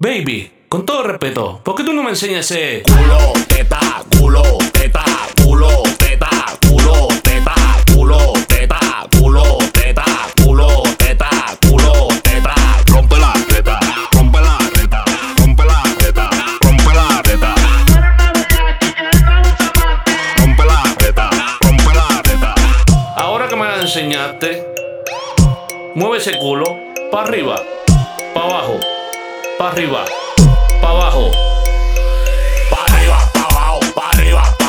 Baby, con todo respeto, ¿por qué tú no me enseñas ese Culo, teta, culo, teta, culo, teta, culo, teta, culo, teta, culo, teta, culo, teta, culo, teta. Rompe la teta, rompe la teta, rompe la teta, rompe la teta. Rompe la teta, rompe la teta. Ahora que me la enseñaste, mueve ese culo para arriba, para abajo, para arriba, para abajo. Pa' arriba, pa' abajo, pa' arriba.